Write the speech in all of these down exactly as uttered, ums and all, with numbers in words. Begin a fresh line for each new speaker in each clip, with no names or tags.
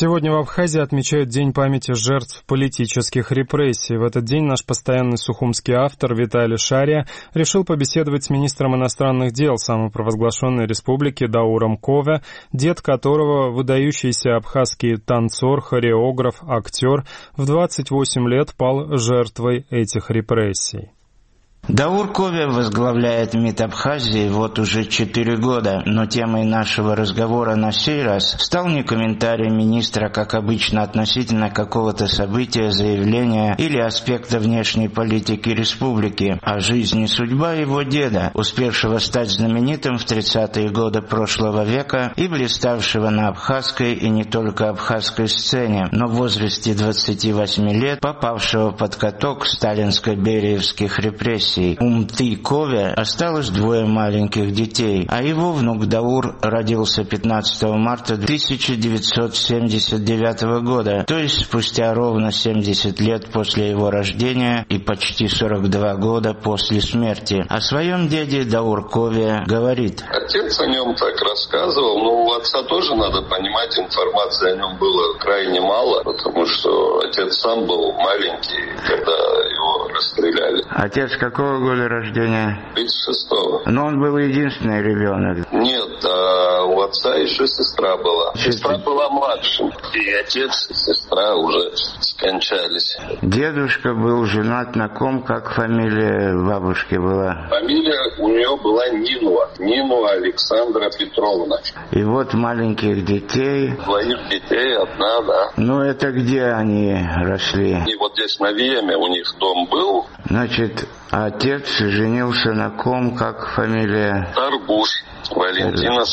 Сегодня в Абхазии отмечают День памяти жертв политических репрессий. В этот день наш постоянный сухумский автор Виталий Шария решил побеседовать с министром иностранных дел самопровозглашенной республики Дауром Кове, дед которого, выдающийся абхазский танцор, хореограф, актер, в двадцать восемь лет пал жертвой этих репрессий.
Даур Кове возглавляет МИД Абхазии вот уже четыре года, но темой нашего разговора на сей раз стал не комментарий министра, как обычно, относительно какого-то события, заявления или аспекта внешней политики республики, а жизнь и судьба его деда, успевшего стать знаменитым в тридцатые годы прошлого века и блиставшего на абхазской и не только абхазской сцене, но в возрасте двадцати восьми лет попавшего под каток сталинско-бериевских репрессий. У Мты Кове осталось двое маленьких детей, а его внук Даур родился пятнадцатого марта тысяча девятьсот семьдесят девятого года, то есть спустя ровно семьдесят лет после его рождения и почти сорок два года после смерти. О своем деде Даур Кове говорит:
отец о нем так рассказывал, но у отца тоже, надо понимать, информации о нем было крайне мало, потому что отец сам был маленький, когда его расстреляли.
Отец какого года рождения?
тридцать шестого.
Но он был единственный ребенок.
Нет, а у отца еще сестра была. Сестра была младшим. И отец, и сестра уже скончались.
Дедушка был женат на ком, как фамилия бабушки была?
Фамилия у нее была Нинуа. Нинуа Александра Петровна.
И вот маленьких детей.
Двоих детей, одна, да.
Ну это где они росли?
И вот здесь на Виеме у них дом был.
Значит, отец женился на ком, как фамилия?
Тарбуш Валентина.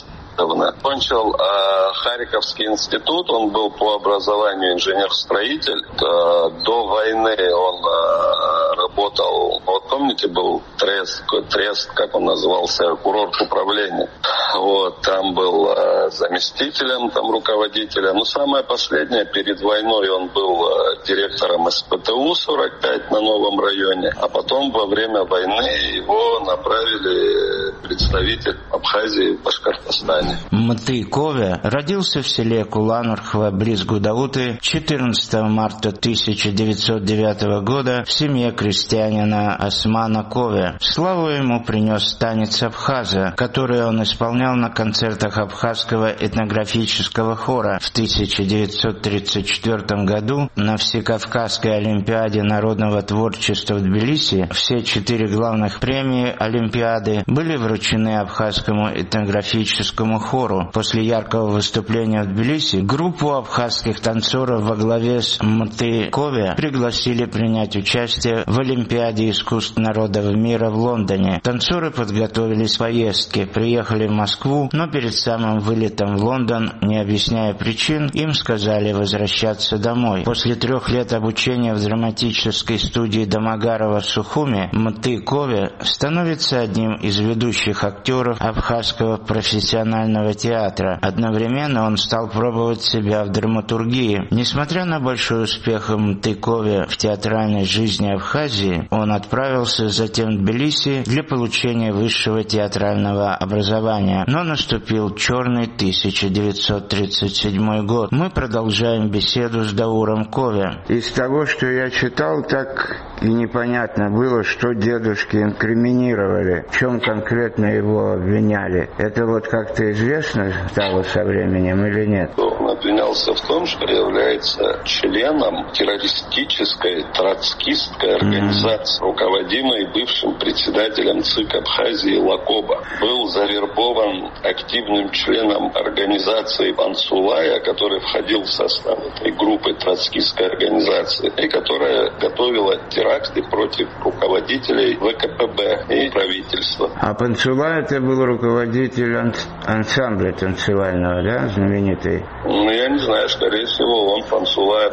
Кончил э, Харьковский институт, он был по образованию инженер-строитель. Э, до войны он э, работал, вот помните, был трест, трест, как он назывался, курорт управления. Вот, там был э, заместителем, там руководителем. Ну, самое последнее, перед войной он был э, директором эс пэ тэ у сорок пять на Новом районе. А потом во время войны его направили представитель Абхазии в Башкортостане.
Мты Кове родился в селе Куланурхва близ Гудауты четырнадцатого марта тысяча девятьсот девятого года в семье крестьянина Османа Кове. Славу ему принес танец Абхаза, который он исполнял на концертах Абхазского этнографического хора в тысяча девятьсот тридцать четвёртом году на Всекавказской олимпиаде народного творчества в Тбилиси. Все четыре главных премии олимпиады были вручены Абхазскому этнографическому хору. После яркого выступления в Тбилиси группу абхазских танцоров во главе с Мты Кове пригласили принять участие в Олимпиаде искусств народов мира в Лондоне. Танцоры подготовились к поездке, приехали в Москву, но перед самым вылетом в Лондон, не объясняя причин, им сказали возвращаться домой. После трех лет обучения в драматической студии Домогарова в Сухуме Мты Кове становится одним из ведущих актеров абхазского профессионального театра. Одновременно он стал пробовать себя в драматургии. Несмотря на большой успех Мты Кове в театральной жизни Абхазии, он отправился затем в Тбилиси для получения высшего театрального образования. Но наступил черный тысяча девятьсот тридцать седьмой год. Мы продолжаем беседу с Дауром Кове. Из того, что я читал, так и непонятно было, что дедушки инкриминировали, в чем конкретно его обвиняли. Это вот как-то известно стало со временем или нет?
Он обвинялся в том, что является членом террористической троцкистской организации, mm-hmm. руководимой бывшим председателем ЦИК Абхазии Лакоба. Был завербован активным членом организации Пансулая, который входил в состав этой группы троцкистской организации, и которая готовила теракты против руководителей вэ ка пэ бэ и правительства.
А Пансулай это был руководитель ансамбля танцевального, да, знаменитый?
Ну, я не знаю, скорее всего, он Пансулаев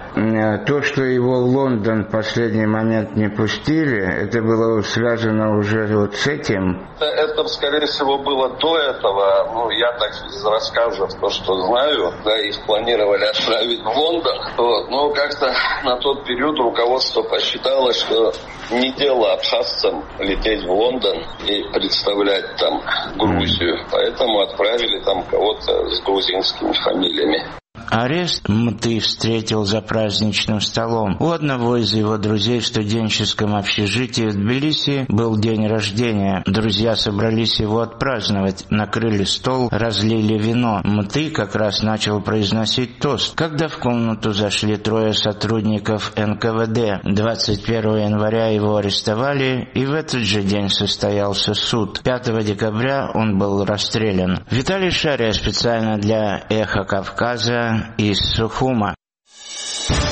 П.
То, что его в Лондон в последний момент не пустили, это было связано уже вот с этим?
Это, это скорее всего, было до этого. Ну, я так из рассказов, то, что знаю, да, их планировали отправить в Лондон. Вот. Но как-то на тот период руководство посчитало, что не дело абхазцам лететь в Лондон и представлять там Грузию. Поэтому отправили там кого-то с грузинскими фамилиями.
арест Мты встретил за праздничным столом. У одного из его друзей в студенческом общежитии в Тбилиси был день рождения. Друзья собрались его отпраздновать, накрыли стол, разлили вино. Мты как раз начал произносить тост, когда в комнату зашли трое сотрудников эн ка вэ дэ. двадцать первого января его арестовали, и в этот же день состоялся суд. пятого декабря он был расстрелян. Виталий Шария специально для «Эхо Кавказа» из Сухума.